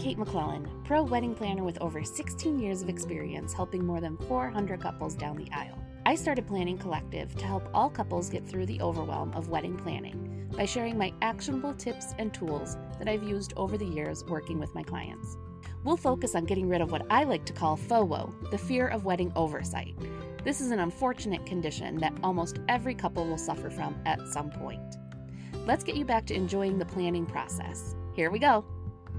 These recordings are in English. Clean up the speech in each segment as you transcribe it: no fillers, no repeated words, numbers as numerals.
Kate McClellan, pro wedding planner with over 16 years of experience helping more than 400 couples down the aisle. I started Planning Collective to help all couples get through the overwhelm of wedding planning by sharing my actionable tips and tools that I've used over the years working with my clients. We'll focus on getting rid of what I like to call FOWO, the fear of wedding oversight. This is an unfortunate condition that almost every couple will suffer from at some point. Let's get you back to enjoying the planning process. Here we go.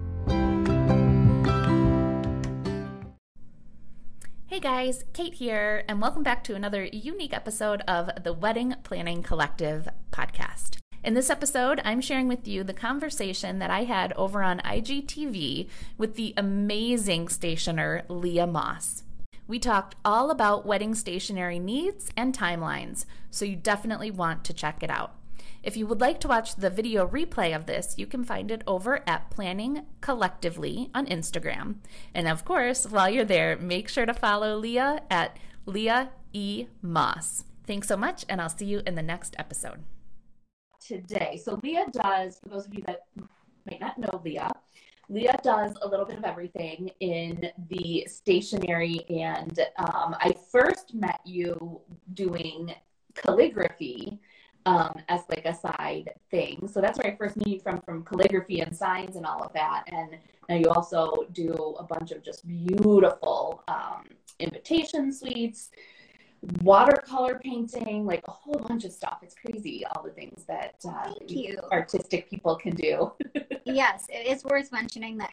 Hey guys, Kate here, and welcome back to another unique episode of the Wedding Planning Collective podcast. In this episode, I'm sharing with you the conversation that I had over on IGTV with the amazing stationer, Leah Moss. We talked all about wedding stationery needs and timelines, so you definitely want to check it out. If you would like to watch the video replay of this, you can find it over at Planning Collectively on Instagram. And of course, while you're there, make sure to follow Leah at Leah E. Moss. Thanks so much, and I'll see you in the next episode. Today, so Leah does, for those of you that might not know Leah does a little bit of everything in the stationery, and I first met you doing calligraphy as like a side thing. So that's where I first knew you from calligraphy and signs and all of that. And now you also do a bunch of just beautiful invitation suites, watercolor painting, like a whole bunch of stuff. It's crazy, all the things that artistic people can do. Yes, it is worth mentioning that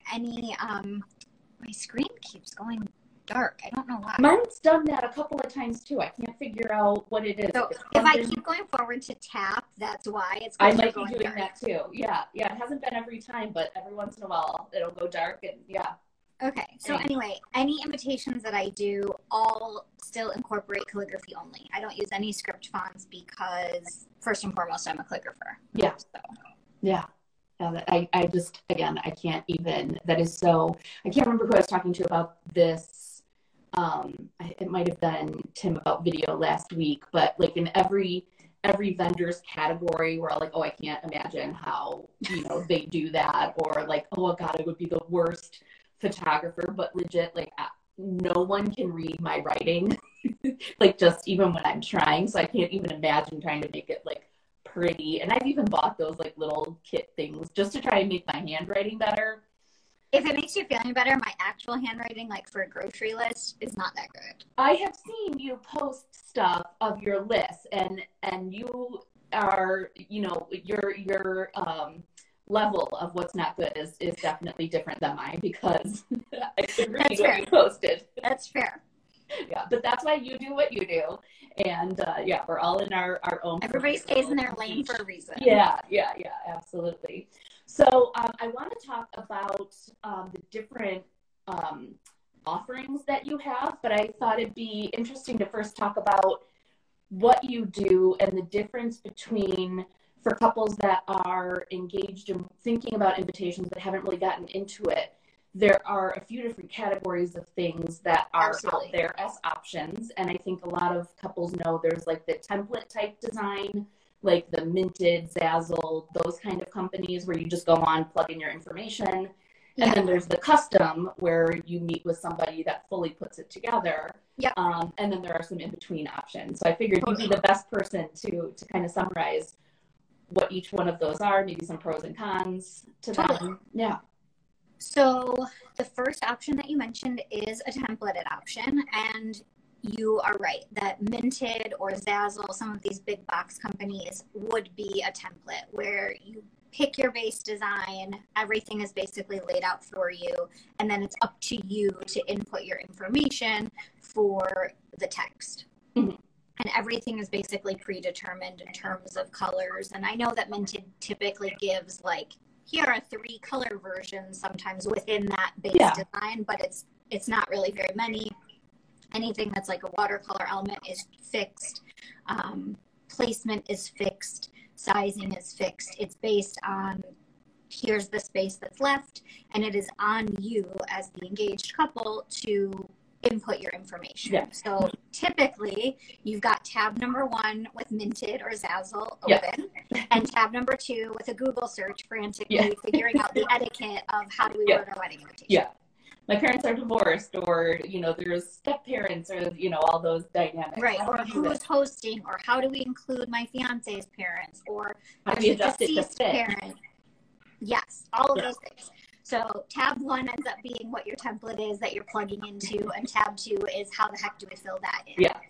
my screen keeps going dark. I don't know why. Mine's done that a couple of times too. I can't figure out what it is. So if I keep going forward to tap, that's why it's I might be doing dark. that too. Yeah. It hasn't been every time, but every once in a while it'll go dark, and yeah. Okay, so anyway, any invitations that I do all still incorporate calligraphy only. I don't use any script fonts because, first and foremost, I'm a calligrapher. Yeah. So. Yeah. I just, again, I can't even, that is so, I can't remember who I was talking to about this. It might have been Tim about video last week, but like in every vendor's category, we're all like, oh, I can't imagine how, they do that. Or like, oh God, I would be the worst photographer, but legit, like no one can read my writing, like just even when I'm trying. So I can't even imagine trying to make it like pretty. And I've even bought those like little kit things just to try and make my handwriting better. If it makes you feel any better, my actual handwriting, like for a grocery list, is not that good. I have seen you post stuff of your list, and you are, your level of what's not good is definitely different than mine, because I can read what you posted. That's fair. Yeah, but that's why you do what you do, and we're all in our own. Everybody stays in their lane for a reason. Yeah, absolutely. So I want to talk about the different offerings that you have, but I thought it'd be interesting to first talk about what you do and the difference between, for couples that are engaged in thinking about invitations but haven't really gotten into it, there are a few different categories of things that are out there as options. And I think a lot of couples know there's like the template type design, like the Minted, Zazzle, those kind of companies where you just go on, plug in your information. And then there's the custom where you meet with somebody that fully puts it together. Yeah. And then there are some in-between options. So I figured you'd be the best person to kind of summarize what each one of those are, maybe some pros and cons to them. Yeah. So the first option that you mentioned is a templated option, and you are right that Minted or Zazzle, some of these big box companies, would be a template where you pick your base design, everything is basically laid out for you, and then it's up to you to input your information for the text. Mm-hmm. And everything is basically predetermined in terms of colors. And I know that Minted typically gives like, here are 3 color versions sometimes within that base design, but it's not really very many. Anything that's like a watercolor element is fixed. Placement is fixed. Sizing is fixed. It's based on, here's the space that's left, and it is on you as the engaged couple to input your information. So typically you've got tab number 1 with Minted or Zazzle open, and tab number 2 with a Google search frantically figuring out the etiquette of how do we word a wedding invitation. Yeah. My parents are divorced, or, there's step parents, or, all those dynamics. Right. Or who's hosting, or how do we include my fiance's parents, or how do you adjust it to fit? Parent. Yes. All of those things. So tab 1 ends up being what your template is that you're plugging into, and tab 2 is how the heck do we fill that in? Yeah.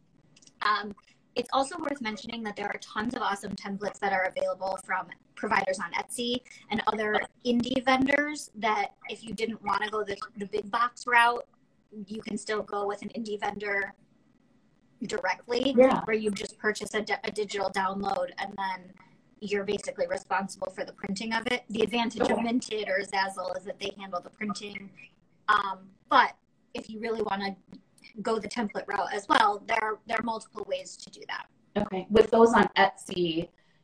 It's also worth mentioning that there are tons of awesome templates that are available from providers on Etsy and other indie vendors that if you didn't want to go the big box route, you can still go with an indie vendor directly, where you just purchase a digital download and then you're basically responsible for the printing of it. The advantage of Minted or Zazzle is that they handle the printing. But if you really want to go the template route as well, there are multiple ways to do that. Okay. With those on Etsy,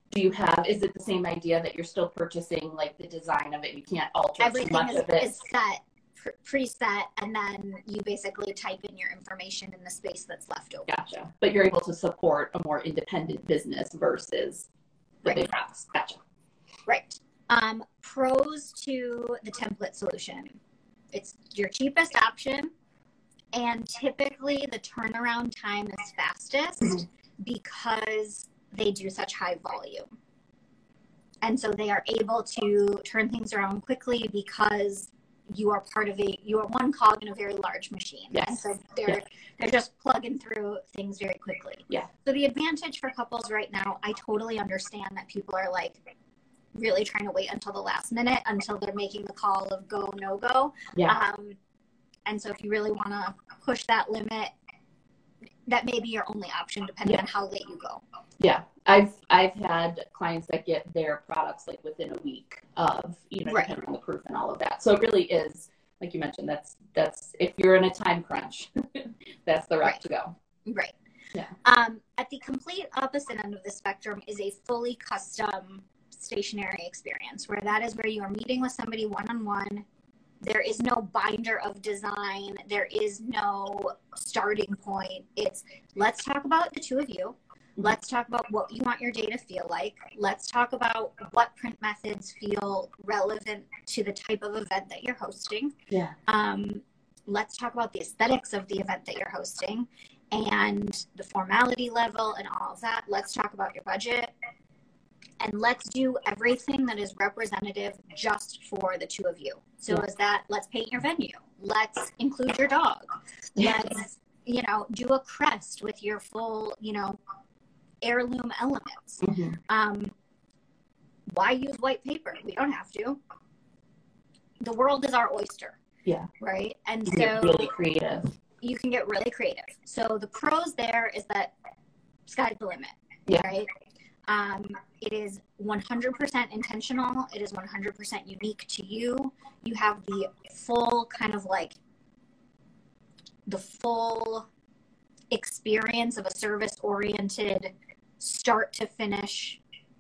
is it the same idea that you're still purchasing like the design of it? You can't alter too much of it? Everything is set, preset, and then you basically type in your information in the space that's left over. Gotcha. But you're able to support a more independent business versus the big house. Gotcha. Right. Pros to the template solution. It's your cheapest option. And typically the turnaround time is fastest because they do such high volume. And so they are able to turn things around quickly because you are one cog in a very large machine. Yes. And so they're just plugging through things very quickly. Yeah. So the advantage for couples right now, I totally understand that people are like really trying to wait until the last minute until they're making the call of go, no go. Yeah. And so if you really want to push that limit, that may be your only option depending on how late you go. Yeah. I've had clients that get their products like within a week of, depending on the proof and all of that. So it really is, like you mentioned, that's if you're in a time crunch, that's the route to go. Right. Yeah. At the complete opposite end of the spectrum is a fully custom stationery experience, where that is where you are meeting with somebody one-on-one. There is no binder of design. There is no starting point. It's let's talk about the two of you. Let's talk about what you want your day to feel like. Let's talk about what print methods feel relevant to the type of event that you're hosting. Yeah. Let's talk about the aesthetics of the event that you're hosting and the formality level and all of that. Let's talk about your budget. And let's do everything that is representative just for the two of you. So is that, let's paint your venue. Let's include your dog. Let's, do a crest with your full, heirloom elements. Why use white paper? We don't have to. The world is our oyster. Yeah. Right? And you can get really creative. You can get really creative. So the pros there is that sky's the limit. Yeah. Right? It is 100% intentional. It is 100% unique to you. You have the full the full experience of a service-oriented start to finish,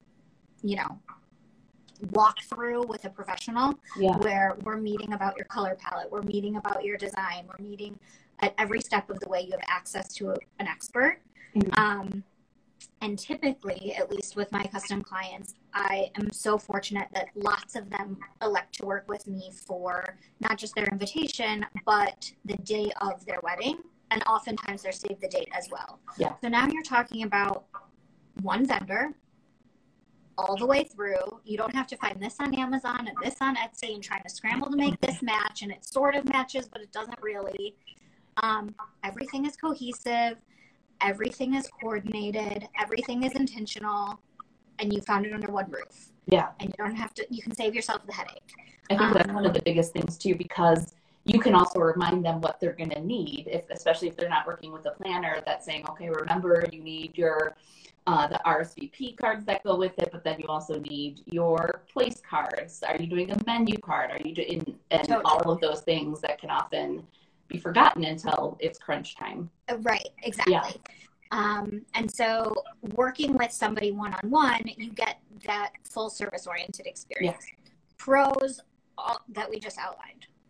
walk through with a professional where we're meeting about your color palette. We're meeting about your design. We're meeting at every step of the way. You have access to an expert. And typically, at least with my custom clients, I am so fortunate that lots of them elect to work with me for not just their invitation, but the day of their wedding. And oftentimes they're save the date as well. Yeah. So now you're talking about one vendor all the way through. You don't have to find this on Amazon and this on Etsy and trying to scramble to make this match. And it sort of matches, but it doesn't really. Everything is cohesive. Everything is coordinated, everything is intentional, and you found it under one roof. Yeah. And you don't have to, you can save yourself the headache. I think that's one of the biggest things too, because you can also remind them what they're going to need, especially if they're not working with a planner that's saying, okay, remember you need your, the RSVP cards that go with it, but then you also need your place cards. Are you doing a menu card? Are you doing, and all of those things that can often be forgotten until it's crunch time. Right, exactly. Yeah. And so working with somebody one-on-one, you get that full service-oriented experience. Yes. Pros that we just outlined.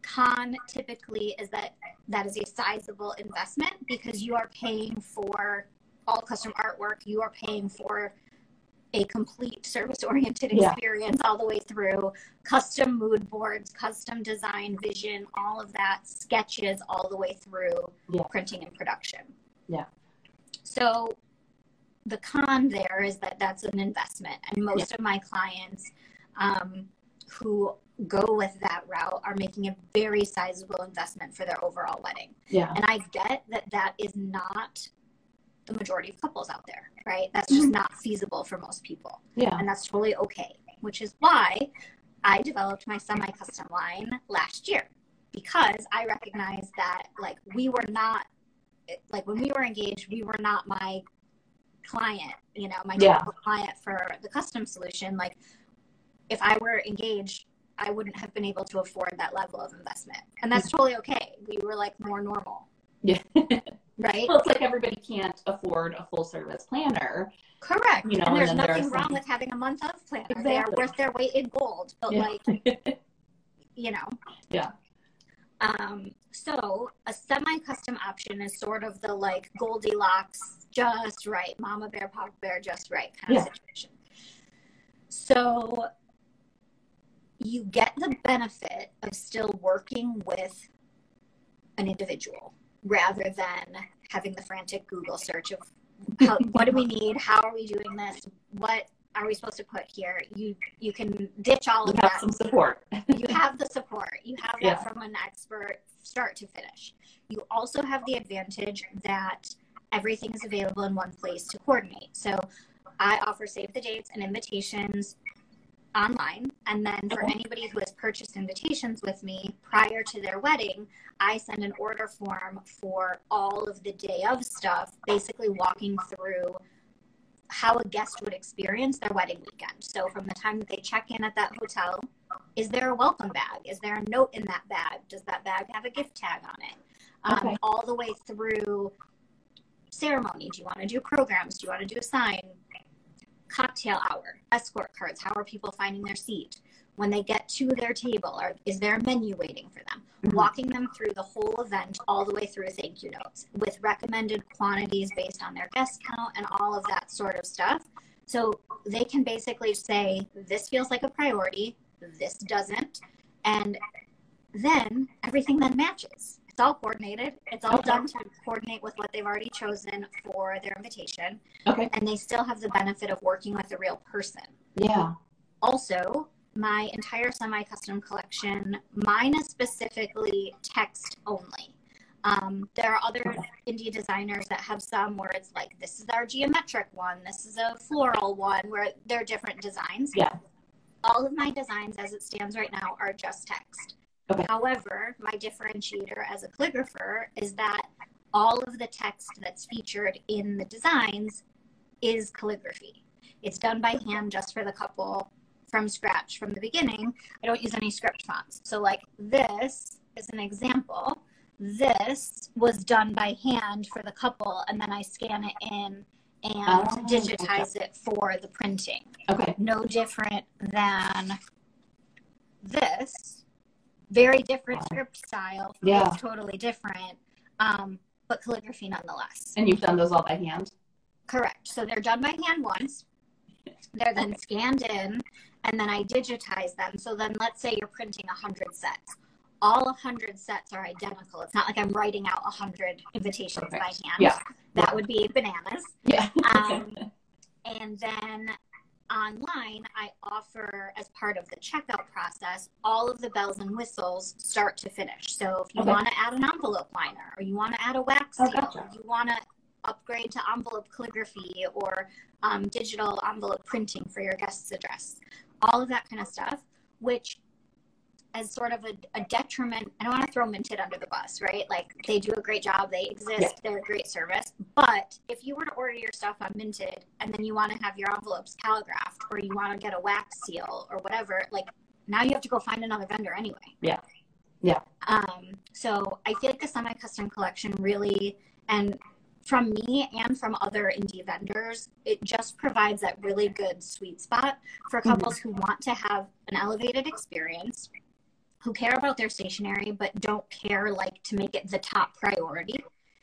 Con typically is that is a sizable investment because you are paying for all custom artwork. You are paying for a complete service-oriented experience all the way through, custom mood boards, custom design, vision, all of that, sketches all the way through printing and production. Yeah. So the con there is that that's an investment, and most of my clients who go with that route are making a very sizable investment for their overall wedding. Yeah. And I get that that is not the majority of couples out there, right? That's just not feasible for most people. Yeah. And that's totally okay, which is why I developed my semi-custom line last year, because I recognized that like we were not, like when we were engaged, we were not my client, you know, my typical client for the custom solution. Like if I were engaged, I wouldn't have been able to afford that level of investment. And that's totally okay. We were like more normal. Yeah. Right? Well, it's like everybody can't afford a full service planner. Correct. You know, and there's nothing wrong with having a month of planner. Exactly. They are worth their weight in gold. But like, you know. Yeah. So a semi-custom option is sort of the like Goldilocks, just right, Mama Bear, Papa Bear, just right kind of situation. So you get the benefit of still working with an individual rather than having the frantic Google search of what do we need? How are we doing this? What are we supposed to put here? You can ditch all of that. You have some support. You have the support. You have that from an expert start to finish. You also have the advantage that everything is available in one place to coordinate. So I offer save the dates and invitations online. And then for anybody who has purchased invitations with me prior to their wedding, I send an order form for all of the day of stuff, basically walking through how a guest would experience their wedding weekend. So from the time that they check in at that hotel, is there a welcome bag? Is there a note in that bag? Does that bag have a gift tag on it? All the way through ceremony. Do you want to do programs? Do you want to do a sign? Cocktail hour, escort cards. How are people finding their seat? When they get to their table, is there a menu waiting for them? Walking them through the whole event all the way through thank you notes with recommended quantities based on their guest count and all of that sort of stuff. So they can basically say, this feels like a priority, this doesn't. And then everything then matches. It's all coordinated. It's all done to coordinate with what they've already chosen for their invitation. Okay. And they still have the benefit of working with a real person. Yeah. Also, my entire semi-custom collection, mine is specifically text only. There are other indie designers that have some where it's like, this is our geometric one, this is a floral one, where they're different designs. Yeah. All of my designs as it stands right now are just text. Okay. However, my differentiator as a calligrapher is that all of the text that's featured in the designs is calligraphy. It's done by hand just for the couple from scratch from the beginning. I don't use any script fonts. So like this is an example. This was done by hand for the couple, and then I scan it in and digitize it for the printing. Okay. No different than this. Very different script style. Yeah. It's totally different, but calligraphy nonetheless. And you've done those all by hand? Correct. So they're done by hand once. They're then scanned in, and then I digitize them. So then let's say you're printing 100 sets. All 100 sets are identical. It's not like I'm writing out 100 invitations by hand. Yeah. That would be bananas. Yeah. And then online, I offer, as part of the checkout process, all of the bells and whistles start to finish. So if you want to add an envelope liner, or you want to add a wax seal, or you want to upgrade to envelope calligraphy or digital envelope printing for your guest's address, all of that kind of stuff, which as sort of a detriment, I don't want to throw Minted under the bus, right? Like, they do a great job, they exist, they're a great service. But if you were to order your stuff on Minted and then you want to have your envelopes calligraphed, or you want to get a wax seal or whatever, like, now you have to go find another vendor anyway. Yeah. Yeah. So I feel like the semi-custom collection really, and from me and from other indie vendors, it just provides that really good sweet spot for couples who want to have an elevated experience, who care about their stationery, but don't care like to make it the top priority.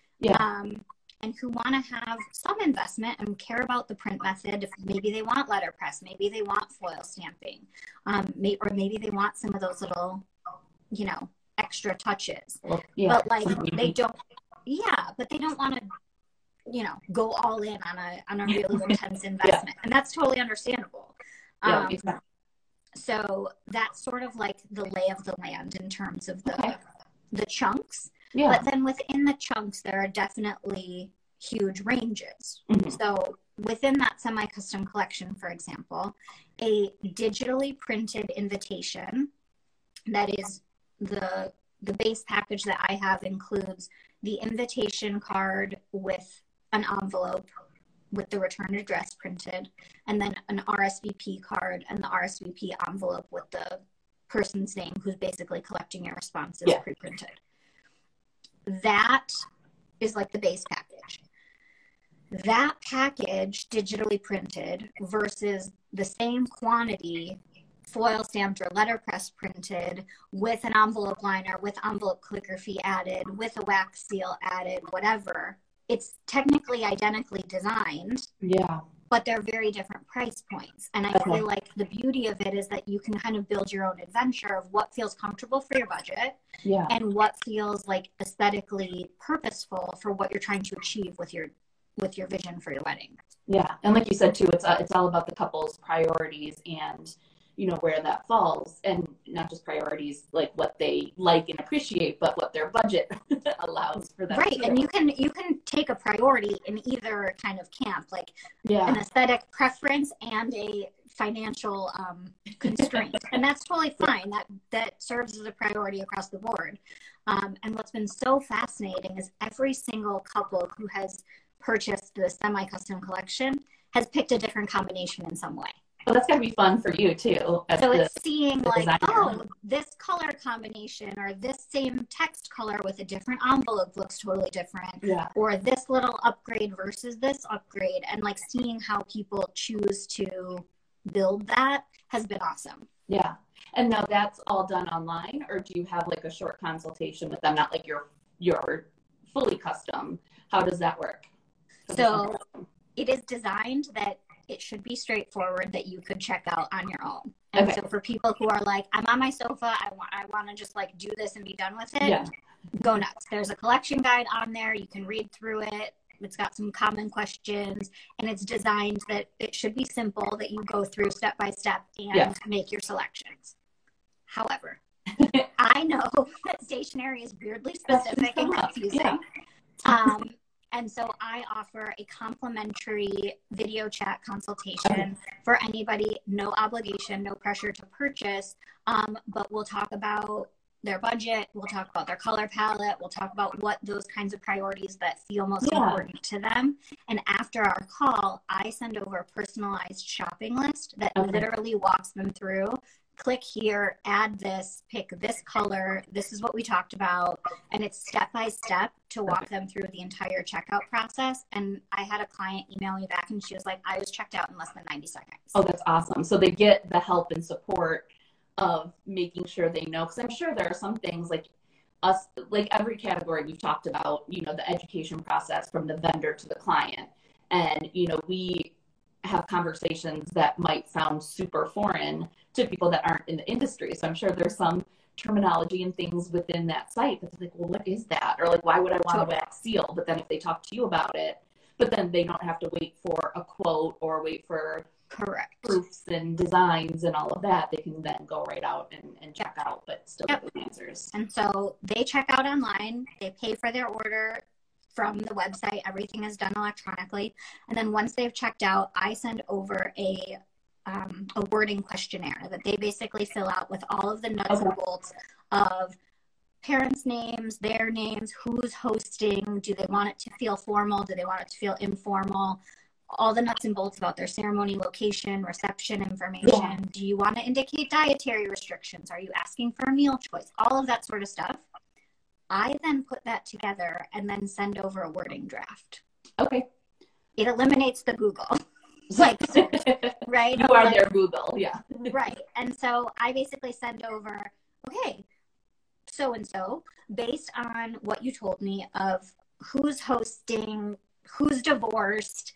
And who want to have some investment and care about the print method. If maybe they want letterpress, maybe they want foil stamping, or maybe they want some of those little, you know, extra touches. But like they don't want to, you know, go all in on a really intense investment, and that's totally understandable. Exactly. So that's sort of like the lay of the land in terms of the chunks. But then within the chunks, there are definitely huge ranges. So within that semi-custom collection, for example, a digitally printed invitation, that is the base package that I have includes the invitation card with an envelope with the return address printed, and then an RSVP card and the RSVP envelope with the person's name who's basically collecting your responses pre-printed. That is like the base package. That package digitally printed versus the same quantity foil stamped or letterpress printed with an envelope liner, with envelope calligraphy added, with a wax seal added, whatever. It's technically identically designed. But they're very different price points. And I feel like the beauty of it is that you can kind of build your own adventure of what feels comfortable for your budget and what feels like aesthetically purposeful for what you're trying to achieve with your vision for your wedding. And like you said too, it's all about the couple's priorities and, you know, where that falls, and not just priorities like what they like and appreciate, but what their budget allows for them. Right. And you can take a priority in either kind of camp, like an aesthetic preference and a financial constraint. And that's totally fine. That serves as a priority across the board. And what's been so fascinating is every single couple who has purchased the semi-custom collection has picked a different combination in some way. Well, that's going to be fun for you too. So it's seeing like, oh, this color combination or this same text color with a different envelope looks totally different. Or this little upgrade versus this upgrade, and like seeing how people choose to build that has been awesome. And now that's all done online, or do you have like a short consultation with them? Not like your fully custom. How does that work? So it is designed that it should be straightforward, that you could check out on your own. And so for people who are like, I'm on my sofa, I want to just like do this and be done with it, go nuts. There's a collection guide on there. You can read through it. It's got some common questions, and it's designed that it should be simple, that you go through step by step and make your selections. However, I know that stationery is weirdly specific and confusing. And so I offer a complimentary video chat consultation for anybody, no obligation, no pressure to purchase, but we'll talk about their budget, we'll talk about their color palette, we'll talk about what those kinds of priorities that feel most important to them. And after our call, I send over a personalized shopping list that literally walks them through. Click here, add this, pick this color, this is what we talked about, and it's step by step to walk them through the entire checkout process. And I had a client email me back and she was like, I was checked out in less than 90 seconds. Oh, that's awesome. So they get the help and support of making sure they know, because I'm sure there are some things like us, like every category we've talked about, you know, the education process from the vendor to the client. And, you know, we have conversations that might sound super foreign to people that aren't in the industry. So I'm sure there's some terminology and things within that site that's like, well, what is that? Or like, why would I want a wax seal? But then if they talk to you about it, but then they don't have to wait for a quote or wait for proofs and designs and all of that. They can then go right out and check out, but still get the answers. And so they check out online, they pay for their order from the website, everything is done electronically. And then once they've checked out, I send over a wording questionnaire that they basically fill out with all of the nuts and bolts of parents' names, their names, who's hosting, do they want it to feel formal, do they want it to feel informal, all the nuts and bolts about their ceremony location, reception information. Do you want to indicate dietary restrictions? Are you asking for a meal choice? All of that sort of stuff. I then put that together and then send over a wording draft. Okay. It eliminates the Google. Like, right? You are their Google, Right. And so I basically send over okay, so and so, based on what you told me of who's hosting, who's divorced,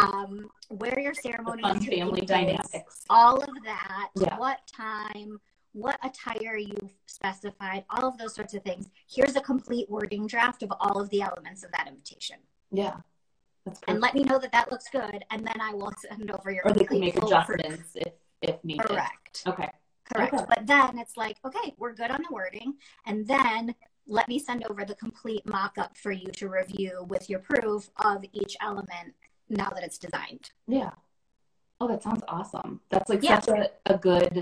where your ceremony is taking family place, dynamics, all of that, yeah. what time, what attire you've specified, all of those sorts of things. Here's a complete wording draft of all of the elements of that invitation. Yeah. And let me know that that looks good, and then I will send over your. Or they can make adjustments if needed. Correct. Okay. Correct. Okay. But then it's like, okay, we're good on the wording, and then let me send over the complete mock-up for you to review with your proof of each element now that it's designed. Yeah. Oh, that sounds awesome. That's like such a good,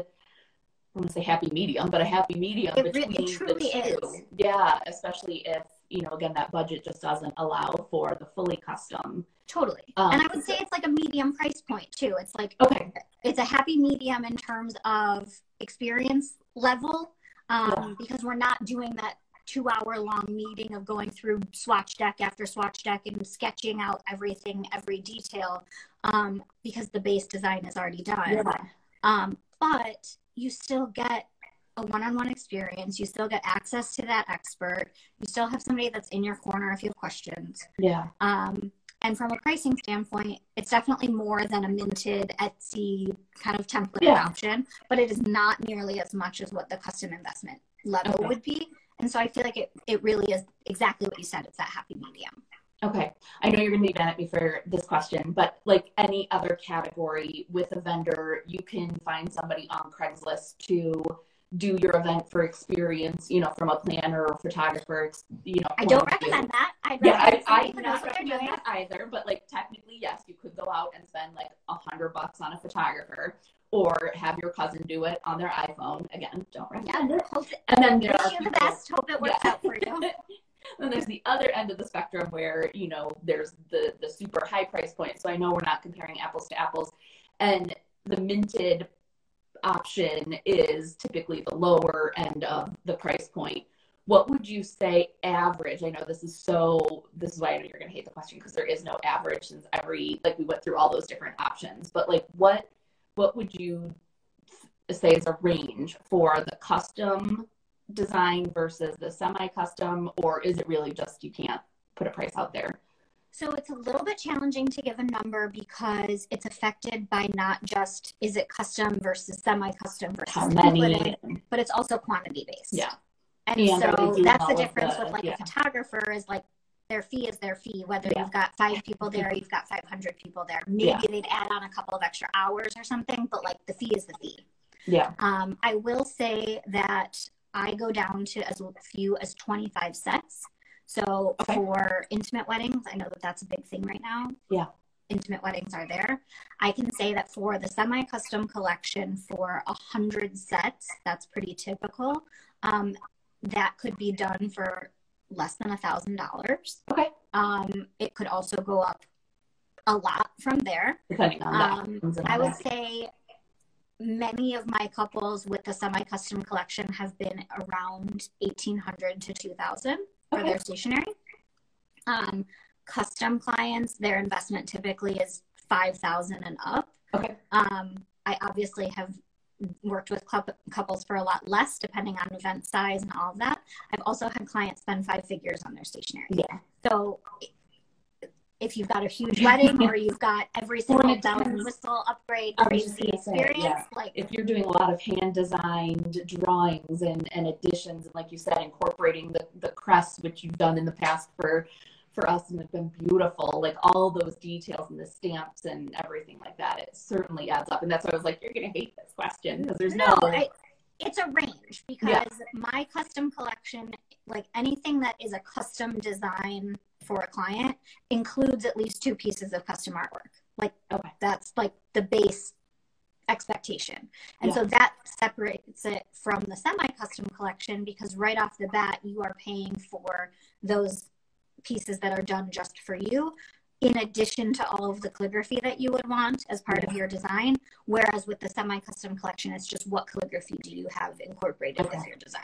I want to say happy medium, but a happy medium between it truly the two. is. Yeah, especially if, you know, again, that budget just doesn't allow for the fully custom. Totally. And I would say it's like a medium price point too. It's like, okay, it's a happy medium in terms of experience level, because we're not doing that 2-hour long meeting of going through swatch deck after swatch deck and sketching out everything, every detail, because the base design is already done. Yeah. But you still get a one-on-one experience. You still get access to that expert. You still have somebody that's in your corner if you have questions. Yeah. And from a pricing standpoint, it's definitely more than a minted Etsy kind of template option, but it is not nearly as much as what the custom investment level would be. And so I feel like it really is exactly what you said. It's that happy medium. Okay. I know you're going to be mad at me for this question, but like any other category with a vendor, you can find somebody on Craigslist to do your event for experience, you know, from a planner or photographer, you know. I don't recommend that. I do not recommend that either, but like technically, yes, you could go out and spend like $100 on a photographer or have your cousin do it on their iPhone. Again, don't recommend it. And then there are the best. Hope it works out for you. Then there's the other end of the spectrum where, you know, there's the super high price point. So I know we're not comparing apples to apples. And the minted option is typically the lower end of the price point. What would you say average? I know this is why I know you're going to hate the question, because there is no average, since we went through all those different options. But like, what would you say is a range for the custom design versus the semi-custom, or is it really just you can't put a price out there? So it's a little bit challenging to give a number because it's affected by not just is it custom versus semi-custom versus how many, but it's also quantity based. Yeah. And so that's the difference with a photographer is like their fee is their fee, whether you've got 5 people there or you've got 500 people there. Maybe they'd add on a couple of extra hours or something, but like the fee is the fee. Yeah. I will say that I go down to as few as 25 sets. So for intimate weddings, I know that that's a big thing right now. Yeah. Intimate weddings are there. I can say that for the semi-custom collection for 100 sets, that's pretty typical. That could be done for less than $1,000. Okay. It could also go up a lot from there. Depending on that. I would say many of my couples with the semi-custom collection have been around $1,800 to $2,000 for their stationery. Custom clients, their investment typically is $5,000 and up. Okay. I obviously have worked with couples for a lot less, depending on event size and all of that. I've also had clients spend 5 figures on their stationery. Yeah. So if you've got a huge wedding or you've got every single bell and whistle upgrade crazy experience, like if you're doing a lot of hand designed drawings and additions, and like you said, incorporating the crests, which you've done in the past for us, and it's been beautiful, like all those details and the stamps and everything like that, it certainly adds up. And that's why I was like, you're gonna hate this question, because there's it's a range, because my custom collection, like anything that is a custom design for a client, includes at least 2 pieces of custom artwork. Like, that's like the base expectation. And so that separates it from the semi-custom collection, because right off the bat, you are paying for those pieces that are done just for you, in addition to all of the calligraphy that you would want as part of your design. Whereas with the semi-custom collection, it's just what calligraphy do you have incorporated with your design.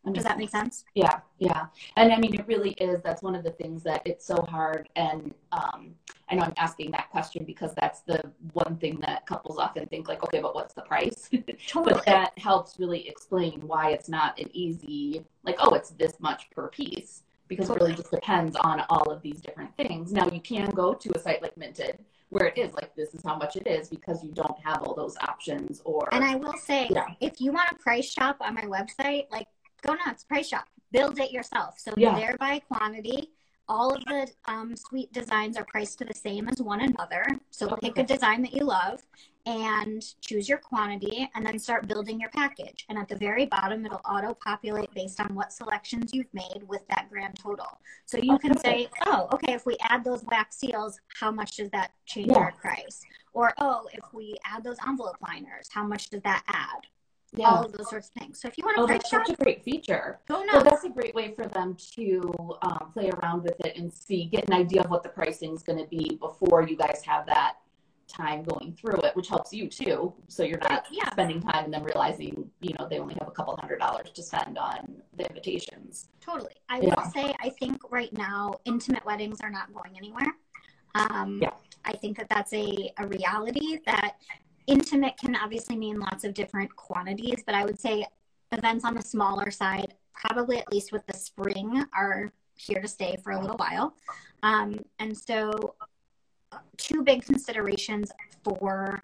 Does that make sense? Yeah. And I mean, it really is. That's one of the things that it's so hard. And I know I'm asking that question because that's the one thing that couples often think like, okay, but what's the price? Totally. But that helps really explain why it's not an easy, like, oh, it's this much per piece, because it really just depends on all of these different things. Now, you can go to a site like Minted where it is like, this is how much it is, because you don't have all those options. And I will say, if you want to price shop on my website, like, go nuts, price shop, build it yourself. So there by quantity, all of the suite designs are priced to the same as one another. So pick a design that you love and choose your quantity, and then start building your package. And at the very bottom, it'll auto-populate based on what selections you've made with that grand total. So you can say, oh, okay, if we add those wax seals, how much does that change our price? Or, oh, if we add those envelope liners, how much does that add? All of those sorts of things. So if you want to that's such a great feature. Go nuts. So that's a great way for them to play around with it and get an idea of what the pricing is going to be before you guys have that time going through it, which helps you too. So you're not spending time and then realizing, they only have a couple $100 to spend on the invitations. Totally. I will say, I think right now, intimate weddings are not going anywhere. I think that that's a reality, that intimate can obviously mean lots of different quantities, but I would say events on the smaller side, probably at least with the spring, are here to stay for a little while. And so two big considerations for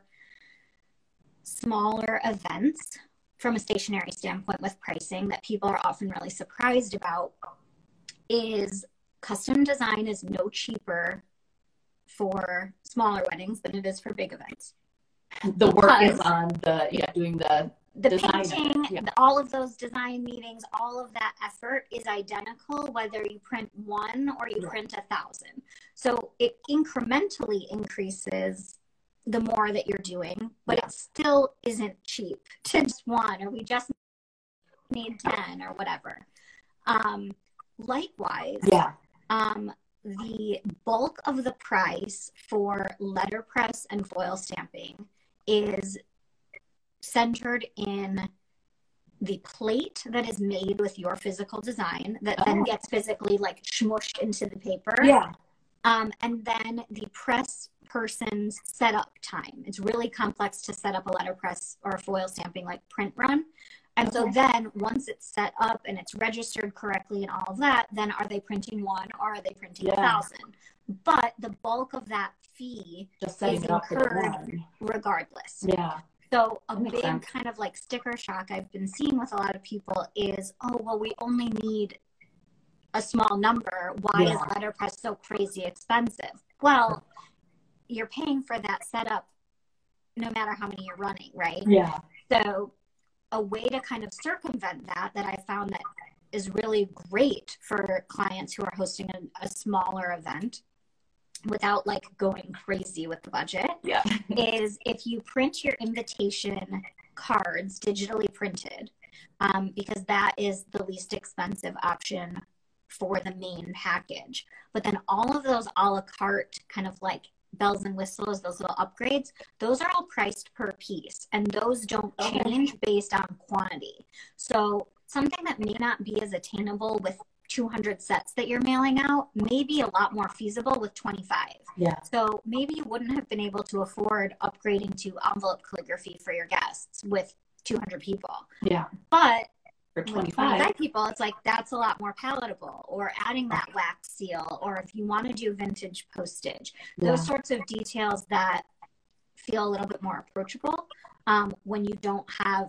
smaller events from a stationary standpoint with pricing that people are often really surprised about is custom design is no cheaper for smaller weddings than it is for big events. The work is on doing the painting, all of those design meetings, all of that effort is identical whether you print one or you print 1,000. So it incrementally increases the more that you're doing, but it still isn't cheap to just one, or we just need 10 or whatever. Likewise, the bulk of the price for letterpress and foil stamping is centered in the plate that is made with your physical design that then gets physically like smushed into the paper. And then the press person's setup time. It's really complex to set up a letterpress or a foil stamping like print run. And so then once it's set up and it's registered correctly and all of that, then are they printing one or are they printing 1,000? But the bulk of that fee just is incurred regardless. So a big kind of like sticker shock I've been seeing with a lot of people is, oh, well, we only need a small number. Why is letterpress so crazy expensive? Well, you're paying for that setup no matter how many you're running, right? So a way to kind of circumvent that I found that is really great for clients who are hosting a smaller event without like going crazy with the budget is if you print your invitation cards digitally printed, because that is the least expensive option for the main package. But then all of those a la carte kind of like bells and whistles, those little upgrades, those are all priced per piece, and those don't change based on quantity. So something that may not be as attainable with 200 sets that you're mailing out may be a lot more feasible with 25. So maybe you wouldn't have been able to afford upgrading to envelope calligraphy for your guests with 200 people. But for 25 people, it's like that's a lot more palatable. Or adding that wax seal, or if you want to do vintage postage, those sorts of details that feel a little bit more approachable when you don't have,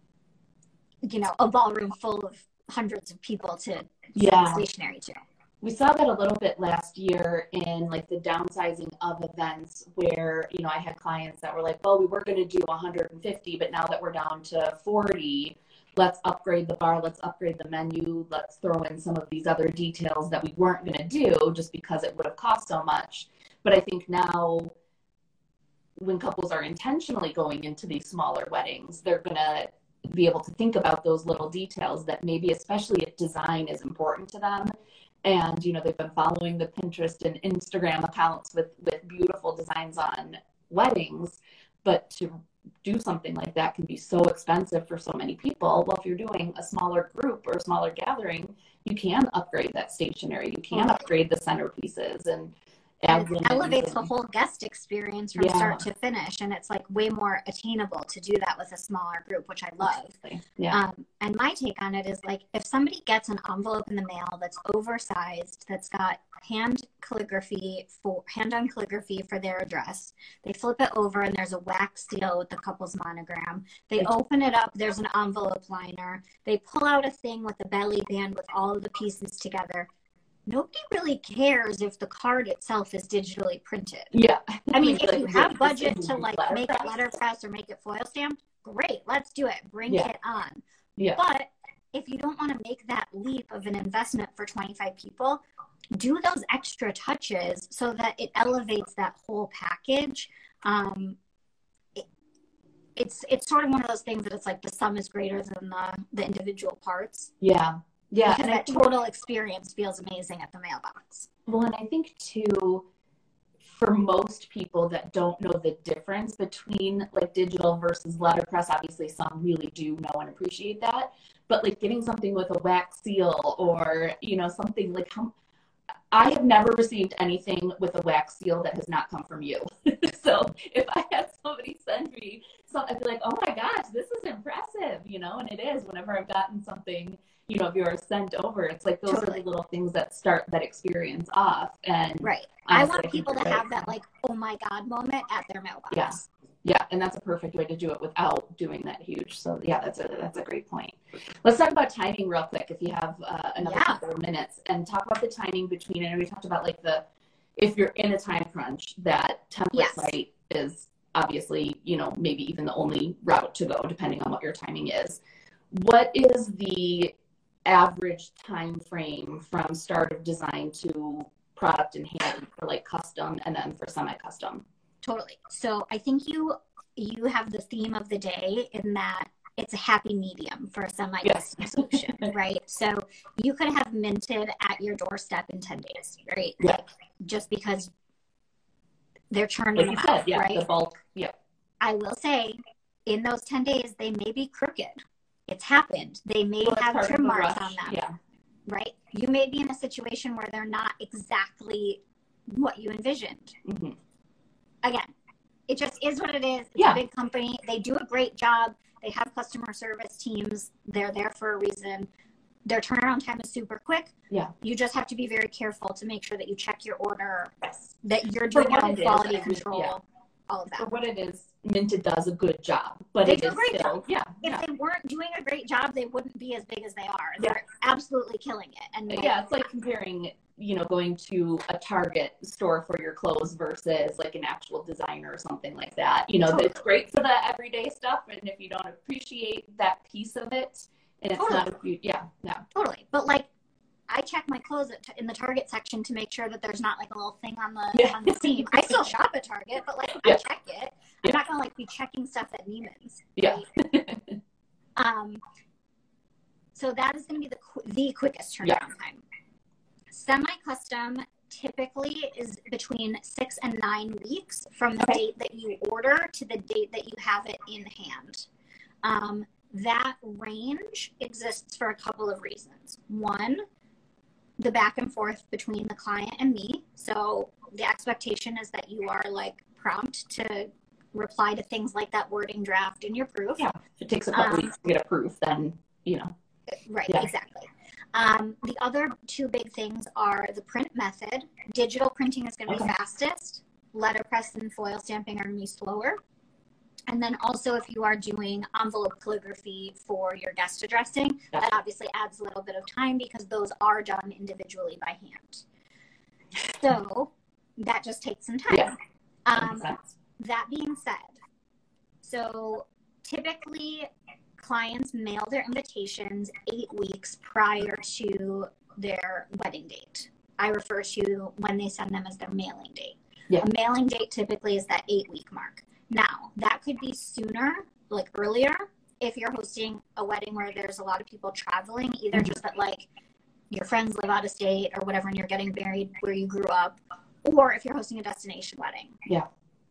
a ballroom full of hundreds of people to stationary to. We saw that a little bit last year in like the downsizing of events where, I had clients that were like, well, we were going to do 150, but now that we're down to 40, let's upgrade the bar, let's upgrade the menu, let's throw in some of these other details that we weren't going to do just because it would have cost so much. But I think now when couples are intentionally going into these smaller weddings, they're going to be able to think about those little details that maybe, especially if design is important to them. And, they've been following the Pinterest and Instagram accounts with beautiful designs on weddings, but to do something like that can be so expensive for so many people. Well, if you're doing a smaller group or a smaller gathering, you can upgrade that stationery. You can upgrade the centerpieces and it elevates the whole guest experience from start to finish. And it's like way more attainable to do that with a smaller group, which I love. Yeah. And my take on it is like, if somebody gets an envelope in the mail that's oversized, that's got hand-on calligraphy for their address, they flip it over and there's a wax seal with the couple's monogram. They open it up, there's an envelope liner. They pull out a thing with a belly band with all of the pieces together. Nobody really cares if the card itself is digitally printed. Yeah. I mean, if you have budget to like make it letterpress or make it foil stamped, great, let's do it. Bring it on. Yeah. But if you don't want to make that leap of an investment for 25 people, do those extra touches so that it elevates that whole package. It's sort of one of those things that it's like the sum is greater than the individual parts. Yeah. Yeah. Because that total experience feels amazing at the mailbox. Well, and I think too, for most people that don't know the difference between like digital versus letterpress, obviously some really do know and appreciate that. But like getting something with a wax seal or, you know, something like I have never received anything with a wax seal that has not come from you. So if I had somebody send me something, I'd be like, oh my gosh, this is impressive, you know, and it is whenever I've gotten something, you know, of yours sent over. It's like those are the little things that start that experience off. And honestly, I want people to have that like, oh my God moment at their mailbox. Yeah. Yeah, and that's a perfect way to do it without doing that huge. So yeah, that's a great point. Let's talk about timing real quick, if you have another couple of minutes, and talk about the timing between. And we talked about like if you're in a time crunch, that template site is obviously, you know, maybe even the only route to go, depending on what your timing is. What is the average time frame from start of design to product in hand for like custom and then for semi-custom? Totally. So I think you have the theme of the day in that it's a happy medium for a semi-custom solution, right? So you could have minted at your doorstep in 10 days, right? Yeah. Like, just because they're churning them out, right? The bulk, I will say, in those 10 days, they may be crooked. It's happened. They may have trim marks on them, right? You may be in a situation where they're not exactly what you envisioned. Mm-hmm. Again, it just is what it is. It's a big company. They do a great job. They have customer service teams. They're there for a reason. Their turnaround time is super quick. Yeah. You just have to be very careful to make sure that you check your order, that you're doing your own quality control, all of that. For what it is, Minted does a good job. But they it do is a great still, job. If they weren't doing a great job, they wouldn't be as big as they are. They're absolutely killing it. And it's like comparing, you know, going to a Target store for your clothes versus like an actual designer or something like that. You know, it's great for the everyday stuff, and if you don't appreciate that piece of it, and it's not a few, totally. But like, I check my clothes in the Target section to make sure that there's not like a little thing on the seam. I still shop at Target, but like I check it. I'm not gonna like be checking stuff at Neiman's. Right? So that is gonna be the quickest turnaround time. Semi-custom typically is between 6 and 9 weeks from the date that you order to the date that you have it in hand. That range exists for a couple of reasons. One, the back and forth between the client and me. So the expectation is that you are like prompt to reply to things like that wording draft in your proof. Yeah, if it takes a couple weeks to get a proof, then, you know. Right, exactly. The other two big things are the print method. Digital printing is going to be fastest. Letterpress and foil stamping are going to be slower. And then also if you are doing envelope calligraphy for your guest addressing, that obviously adds a little bit of time because those are done individually by hand. So that just takes some time. That being said, so typically clients mail their invitations 8 weeks prior to their wedding date. I refer to when they send them as their mailing date. A mailing date typically is that 8-week mark. Now, that could be sooner, like earlier, if you're hosting a wedding where there's a lot of people traveling, either just that like your friends live out of state or whatever, and you're getting married where you grew up, or if you're hosting a destination wedding.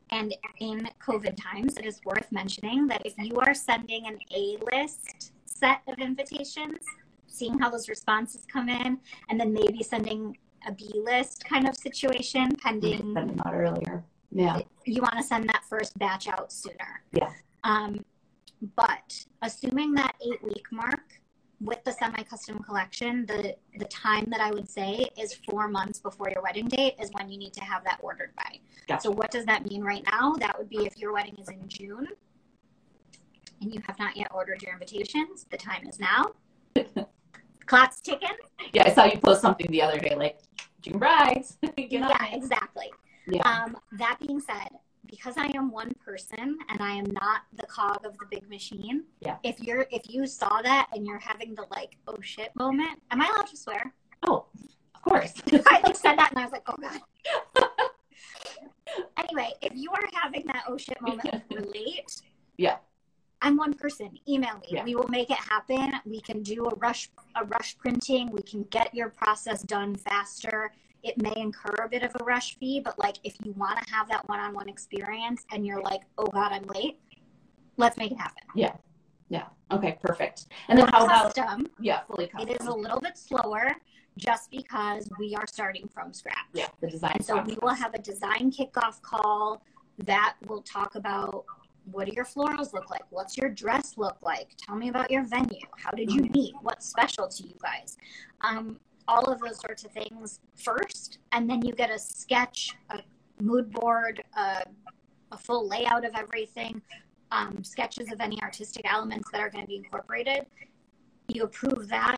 And in COVID times, it is worth mentioning that if you are sending an A-list set of invitations, seeing how those responses come in, and then maybe sending a B-list kind of situation pending. Send them out earlier. Yeah. You want to send that first batch out sooner. Yeah. But assuming that 8-week mark with the semi-custom collection, the time that I would say is 4 months before your wedding date is when you need to have that ordered by. Gotcha. So what does that mean right now? That would be if your wedding is in June and you have not yet ordered your invitations, the time is now. Clock's ticking. Yeah, I saw you post something the other day, like, June brides. Yeah, exactly. Yeah. That being said, because I am one person and I am not the cog of the big machine, yeah. If you saw that and you're having the like, oh shit moment, am I allowed to swear? Oh, of course. I like said that and I was like, oh God. Anyway, if you are having that oh shit moment relate, yeah. I'm one person. Email me. Yeah. We will make it happen. We can do a rush printing. We can get your process done faster. It may incur a bit of a rush fee, but like if you want to have that one-on-one experience and you're like, oh God, I'm late, let's make it happen. Yeah. Yeah. Okay, perfect. And then how about custom? Yeah, fully custom. It is a little bit slower just because we are starting from scratch. Yeah, the design. And so we will have a design kickoff call that will talk about what do your florals look like? What's your dress look like? Tell me about your venue. How did you meet? What's special to you guys? All of those sorts of things first. And then you get a sketch, a mood board, a full layout of everything, sketches of any artistic elements that are going to be incorporated. You approve that.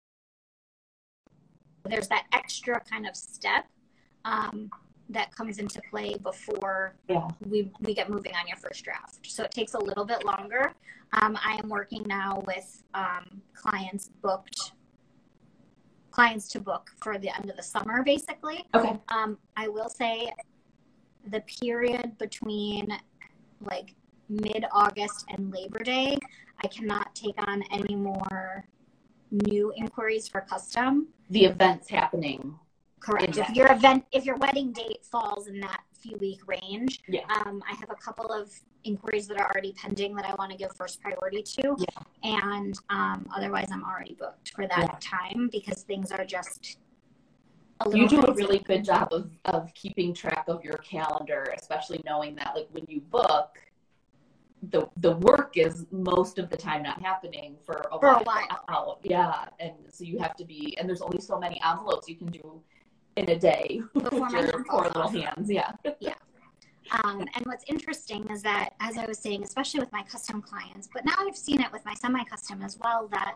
There's that extra kind of step that comes into play before we get moving on your first draft. So it takes a little bit longer. I am working now with clients to book for the end of the summer, basically. Okay. I will say the period between like mid-August and Labor Day, I cannot take on any more new inquiries for custom. The event's happening. Correct. If your wedding date falls in that few week range, I have a couple of inquiries that are already pending that I want to give first priority to. Yeah. And otherwise I'm already booked for that time because things are just a little. You do a really good job of keeping track of your calendar, especially knowing that like when you book, the work is most of the time not happening for a while. Yeah. And so you have to be, and there's only so many envelopes you can do in a day before with your poor little hands. Yeah. Yeah. And what's interesting is that, as I was saying, especially with my custom clients, but now I've seen it with my semi-custom as well, that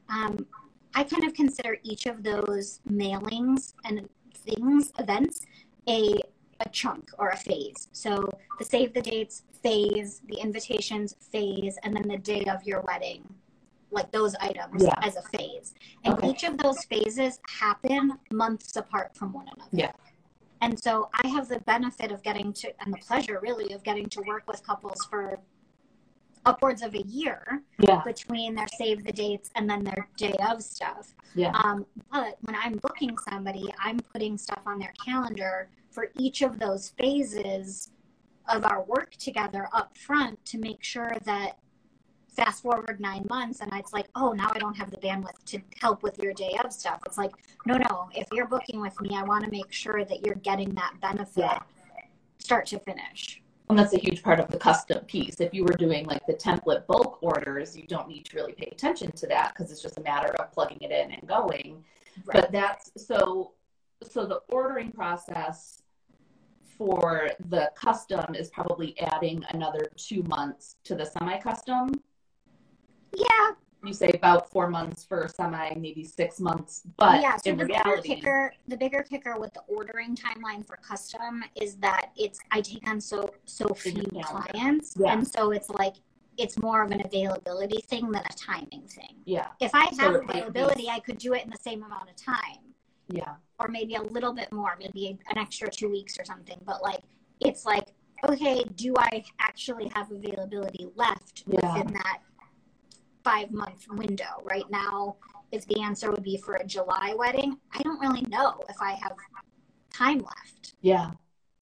I kind of consider each of those mailings and events, a chunk or a phase. So the save the dates phase, the invitations phase, and then the day of your wedding, like those items as a phase. And each of those phases happen months apart from one another. Yeah. And so I have the benefit of getting to, and the pleasure really of getting to work with couples for upwards of a year between their save the dates and then their day of stuff. Yeah. But when I'm booking somebody, I'm putting stuff on their calendar for each of those phases of our work together up front to make sure that fast forward 9 months and it's like, oh, now I don't have the bandwidth to help with your day of stuff. It's like, no, if you're booking with me, I want to make sure that you're getting that benefit start to finish. And that's a huge part of the custom piece. If you were doing like the template bulk orders, you don't need to really pay attention to that because it's just a matter of plugging it in and going. Right. But that's so the ordering process for the custom is probably adding another 2 months to the semi-custom. Yeah. You say about 4 months for semi, maybe 6 months, but so in reality, the bigger kicker with the ordering timeline for custom is that I take on so few clients, and so it's like it's more of an availability thing than a timing thing. Yeah. If I have availability, I could do it in the same amount of time. Yeah. Or maybe a little bit more, maybe an extra 2 weeks or something. But like, it's like, okay, do I actually have availability left within that 5-month window? Right now, if the answer would be for a July wedding, I don't really know if I have time left. Yeah.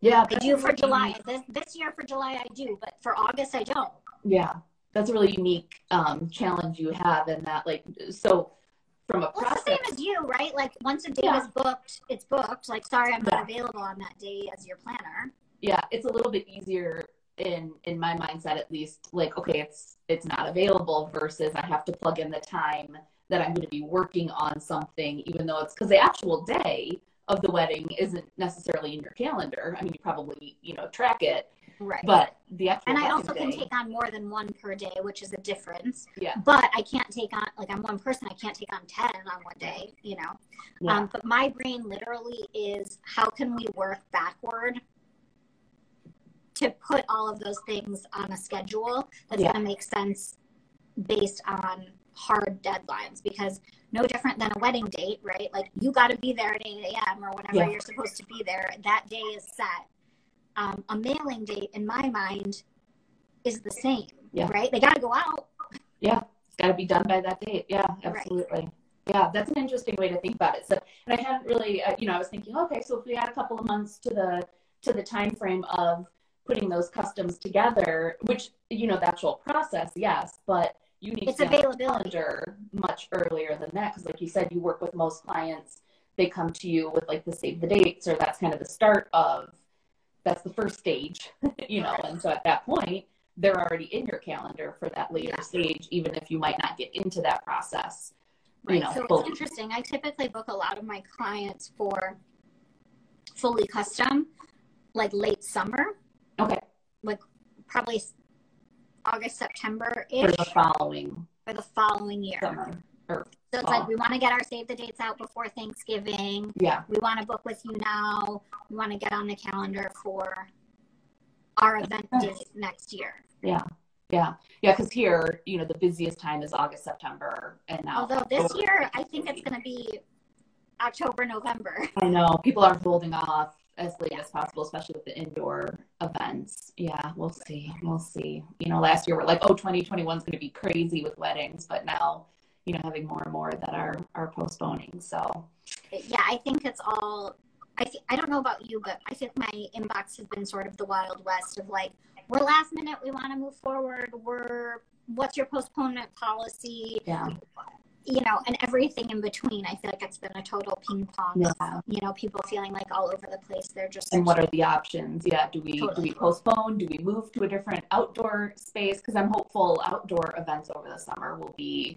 Yeah. I do for July. This year for July I do, but for August I don't. Yeah. That's a really unique challenge you have in that, like, so from a process. It's the same as you, right? Like once a date is booked, it's booked. Like, sorry, I'm not available on that day as your planner. Yeah. It's a little bit easier in my mindset, at least, like, okay, it's not available versus I have to plug in the time that I'm going to be working on something, even though it's because the actual day of the wedding isn't necessarily in your calendar. I mean, you probably, track it. Right. But the actual And I also can take on more than one per day, which is a difference. Yeah. But I can't take on, like, I'm one person, I can't take on 10 on one day, Yeah. But my brain literally is, how can we work backward to put all of those things on a schedule that's going to make sense based on hard deadlines? Because no different than a wedding date, right? Like, you got to be there at 8 a.m. or whenever you're supposed to be there. That day is set. A mailing date, in my mind, is the same, right? They got to go out. Yeah. It's got to be done by that date. Yeah, absolutely. Right. Yeah, that's an interesting way to think about it. So, and I hadn't really, I was thinking, okay, so if we add a couple of months to the time frame of putting those customs together, which, the actual process, yes, but you need to have a calendar much earlier than that. Because like you said, you work with most clients, they come to you with like the save the dates, or that's kind of the start of, that's the first stage, and so at that point, they're already in your calendar for that later stage, even if you might not get into that process. Right. So it's interesting. I typically book a lot of my clients for fully custom, like late summer. Okay. Like probably August, September-ish. For the following year. Summer. So it's like, we want to get our save the dates out before Thanksgiving. Yeah. We want to book with you now. We want to get on the calendar for our event date next year. Yeah. Yeah. Yeah. Because here, the busiest time is August, September. And now. Although this year, I think it's going to be October, November. I know. People are holding off as late as possible, especially with the indoor events. Yeah. We'll see. Last year we're like, 2021 is going to be crazy with weddings. But now, having more and more that are postponing. So, yeah, I think it's all, I don't know about you, but I think my inbox has been sort of the Wild West of like, we're last minute, we want to move forward. What's your postponement policy? Yeah. And everything in between. I feel like it's been a total ping pong. Yeah. People feeling like all over the place. They're just. And what are the options? Yeah. Do we postpone? Do we move to a different outdoor space? Because I'm hopeful outdoor events over the summer will be,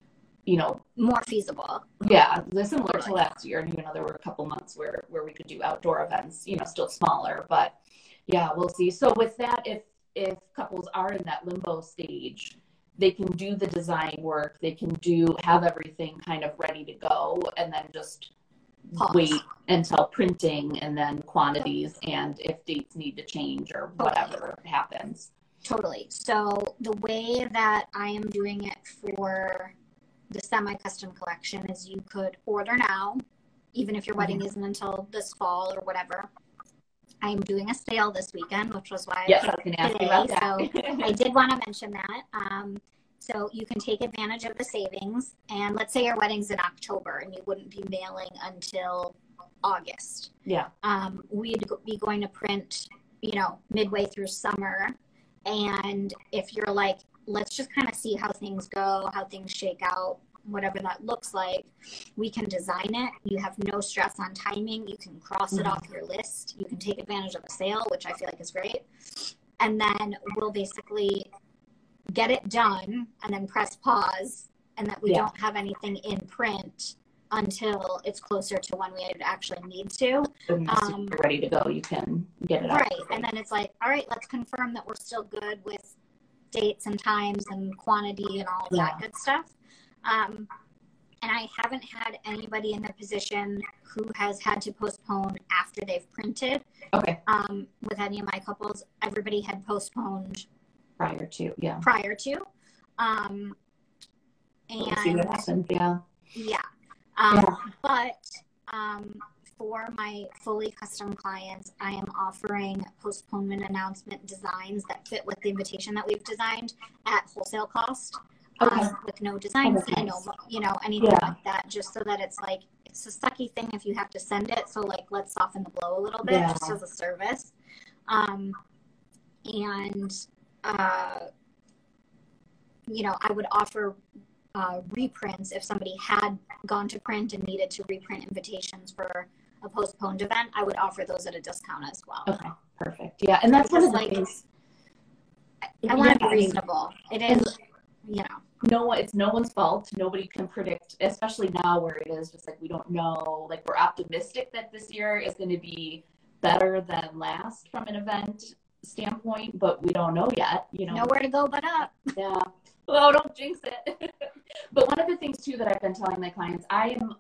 more feasible. Yeah. Similar to last year. And there were a couple months where we could do outdoor events, still smaller, but yeah, we'll see. So with that, if couples are in that limbo stage, they can do the design work, they can have everything kind of ready to go, and then just wait until printing and then quantities, and if dates need to change or whatever happens. Totally. So the way that I am doing it for the semi-custom collection is you could order now, even if your wedding isn't until this fall or whatever. I am doing a sale this weekend, which was why I was going to ask you about that. So I did want to mention that. So you can take advantage of the savings. And let's say your wedding's in October and you wouldn't be mailing until August. Yeah. We'd be going to print, midway through summer. And if you're like, let's just kind of see how things go, how things shake out, whatever that looks like, we can design it. You have no stress on timing. You can cross it off your list. You can take advantage of a sale, which I feel like is great. And then we'll basically get it done and then press pause, and that we don't have anything in print until it's closer to when we actually need to. And you're ready to go, you can get it out. Right. And then it's like, all right, let's confirm that we're still good with dates and times and quantity and all of that good stuff. And I haven't had anybody in the position who has had to postpone after they've printed. Okay. With any of my couples, everybody had postponed prior to. And we'll see what happens. But for my fully custom clients, I am offering postponement announcement designs that fit with the invitation that we've designed at wholesale cost. With no design fee, no, anything like that, just so that it's like, if it's a sucky thing if you have to send it. So like, let's soften the blow a little bit, Yeah. just as a service. I would offer reprints if somebody had gone to print and needed to reprint invitations for a postponed event. I would offer those at a discount as well. Okay, perfect. Yeah, and that's one of the things. I want to be reasonable. It is, it's no one's fault. Nobody can predict, especially now where it is just like we don't know. Like, we're optimistic that this year is going to be better than last from an event standpoint, but we don't know yet. Nowhere to go but up. Yeah. Well, don't jinx it. But one of the things too that I've been telling my clients, I'm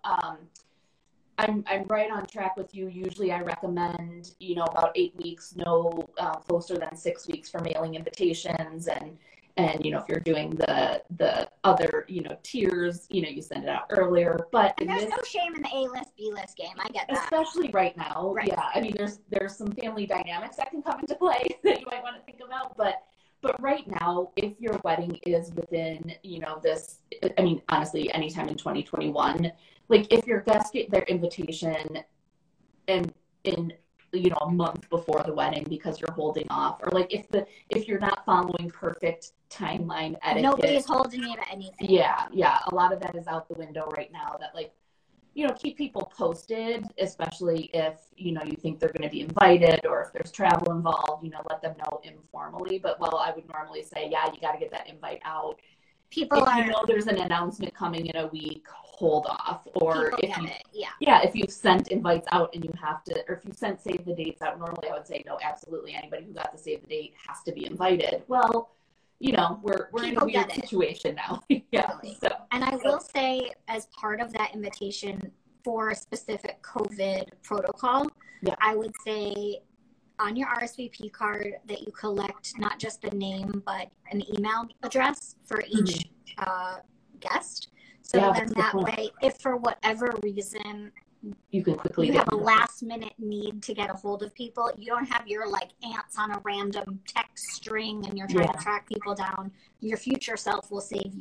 right on track with you. Usually I recommend, about 8 weeks, no closer than 6 weeks for mailing invitations. And if you're doing the other, tiers, you send it out earlier. But there's no shame in the A-list, B-list game. I get that. Especially right now. Right. Yeah. I mean, there's some family dynamics that can come into play that you might want to think about. But right now, if your wedding is within, honestly, anytime in 2021, like if your guests get their invitation and in a month before the wedding because you're holding off, or like if you're not following perfect timeline etiquette, nobody's holding you to anything. Yeah, a lot of that is out the window right now. That keep people posted, especially if you think they're going to be invited or if there's travel involved. Let them know informally. But I would normally say, yeah, you got to get that invite out. If there's an announcement coming in a week, hold off. Or if you've sent invites out and you have to, or if you've sent save the dates out, normally I would say no, absolutely anybody who got the save the date has to be invited. Well, we're in a weird situation now. Yeah. Totally. So. And I will say, as part of that invitation for a specific COVID protocol, I would say on your RSVP card that you collect not just the name, but an email address for each guest. So then that way, if for whatever reason you can quickly have a last minute need to get a hold of people, you don't have your ants on a random text string and you're trying to track people down. Your future self will thank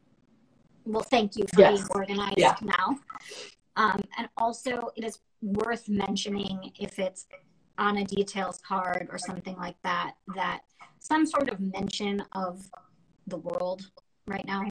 you for being organized now. And also it is worth mentioning, if it's on a details card or something like that, that some sort of mention of the world right now.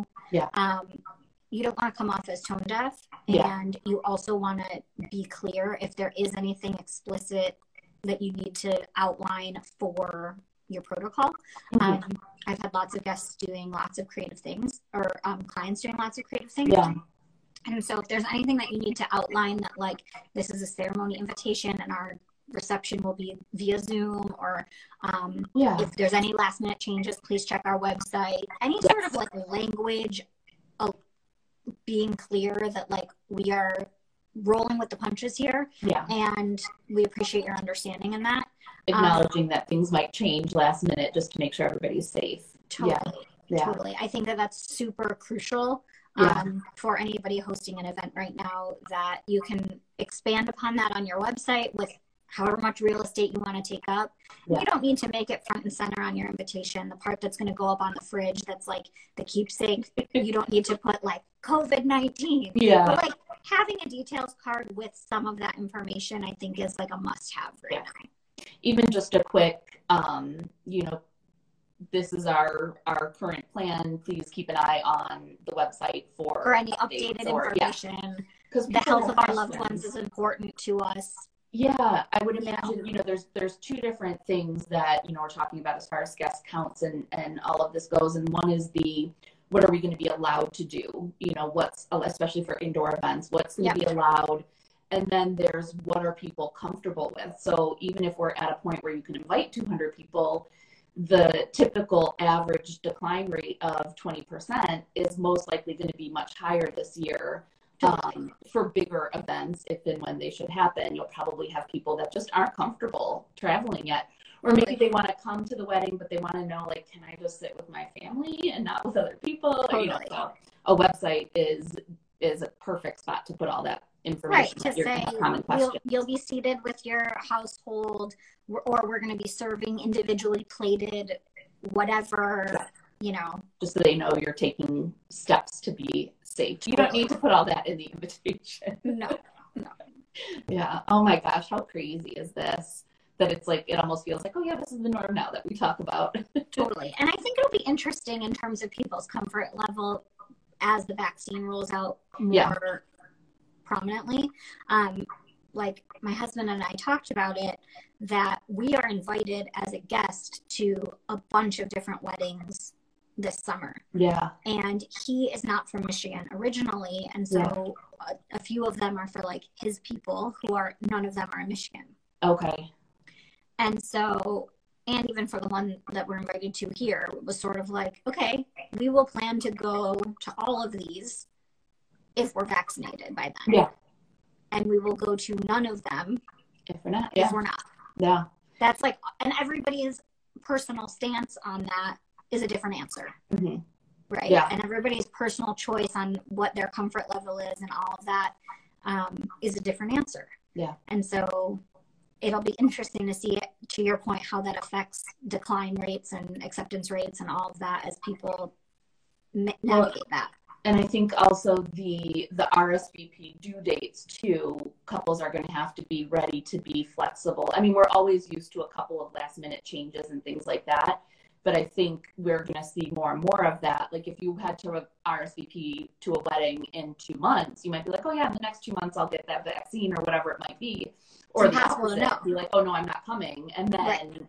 You don't want to come off as tone deaf, and you also want to be clear if there is anything explicit that you need to outline for your protocol. I've had lots of guests doing lots of creative things, or clients doing lots of creative things. And so if there's anything that you need to outline that this is a ceremony invitation and our reception will be via Zoom, or if there's any last minute changes, please check our website. Any sort of language of being clear that we are rolling with the punches here, and we appreciate your understanding in that. Acknowledging that things might change last minute just to make sure everybody's safe. Totally. I think that that's super crucial for anybody hosting an event right now, that you can expand upon that on your website with however much real estate you want to take up. You don't need to make it front and center on your invitation. The part that's going to go up on the fridge, that's the keepsake, you don't need to put COVID-19. But having a details card with some of that information, I think is a must have right now. Even just a quick, this is our current plan. Please keep an eye on the website for any updated information. Because the health of our loved ones is important to us. Yeah, I would imagine, there's two different things that, we're talking about as far as guest counts and all of this goes. And one is what are we going to be allowed to do? What's, especially for indoor events, what's going to be allowed? And then there's what are people comfortable with? So even if we're at a point where you can invite 200 people, the typical average decline rate of 20% is most likely going to be much higher this year. For bigger events, if and when they should happen, you'll probably have people that just aren't comfortable traveling yet. Or maybe they want to come to the wedding, but they want to know, can I just sit with my family and not with other people? So a website is a perfect spot to put all that information. Right, to say you'll be seated with your household, or we're going to be serving individually plated whatever, just so they know you're taking steps to be safe. safe. You don't need to put all that in the invitation. No. Yeah. Oh my gosh, how crazy is this? That it's like, it almost feels like, oh yeah, this is the norm now that we talk about. Totally. And I think it'll be interesting in terms of people's comfort level as the vaccine rolls out more prominently. Like my husband and I talked about it, that we are invited as a guest to a bunch of different weddings this summer. Yeah. And he is not from Michigan originally. And so a few of them are for like his people none of them are in Michigan. Okay. And so, and even for the one that we're invited to here, it was sort of like, okay, we will plan to go to all of these if we're vaccinated by then. Yeah. And we will go to none of them if we're not. If we're not. Yeah. That's like, and everybody's personal stance on that is a different answer. Mm-hmm. Right? Yeah. And everybody's personal choice on what their comfort level is and all of that is a different answer. Yeah. And so it'll be interesting to see, to your point, how that affects decline rates and acceptance rates and all of that as people navigate that. And I think also the RSVP due dates too, couples are going to have to be ready to be flexible. I mean, we're always used to a couple of last minute changes and things like that. But I think we're going to see more and more of that. Like if you had to RSVP to a wedding in 2 months, you might be like, oh yeah, in the next 2 months I'll get that vaccine or whatever it might be. Or the opposite, be like, oh no, I'm not coming. And then,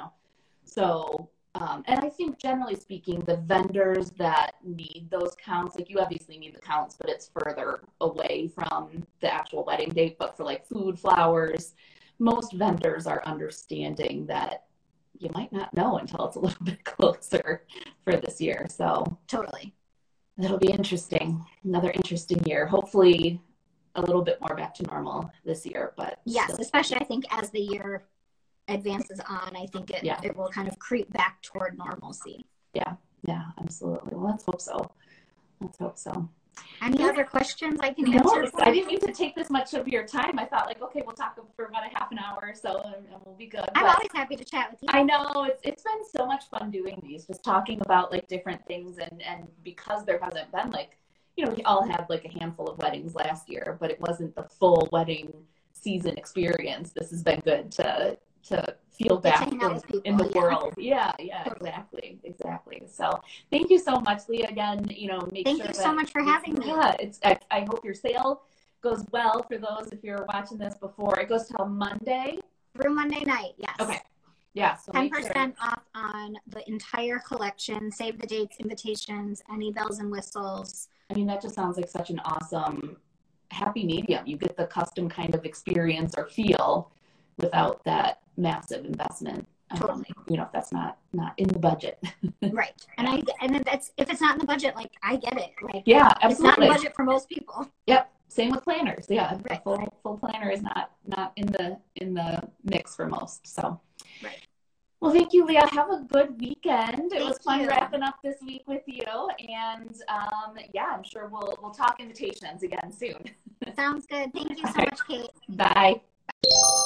so, and I think generally speaking, the vendors that need those counts, like you obviously need the counts, but it's further away from the actual wedding date. But for like food, flowers, most vendors are understanding that you might not know until it's a little bit closer for this year. So totally. That'll be interesting. Another interesting year. Hopefully a little bit more back to normal this year, but yes, especially I think as the year advances on, I think it will kind of creep back toward normalcy. Yeah, absolutely. Well, let's hope so. Any other questions I can answer? I didn't mean to take this much of your time. I thought like, okay, we'll talk for about a half an hour or so and we'll be good. I'm always happy to chat with you. I know it's been so much fun doing these, just talking about like different things and because there hasn't been like, we all had like a handful of weddings last year, but it wasn't the full wedding season experience. This has been good to feel back in the world. Yeah, exactly. So thank you so much, Leah. Again, thank you so much for having me. Yeah, I hope your sale goes well for those if you're watching this before. It goes till Monday. Through Monday night, yes. Okay. Yeah, so 10% off on the entire collection. Save the dates, invitations, any bells and whistles. I mean, that just sounds like such an awesome happy medium. You get the custom kind of experience or feel without that massive investment. Totally. If that's not in the budget. Right. And then if it's not in the budget, like I get it. Like yeah, absolutely. It's not in the budget for most people. Yep. Same with planners. Yeah. Right. Full planner is not in the mix for most. So right. Well, thank you, Leah. Have a good weekend. It was fun you. Wrapping up this week with you. And I'm sure we'll talk invitations again soon. Sounds good. Thank you so much, Kate. Bye.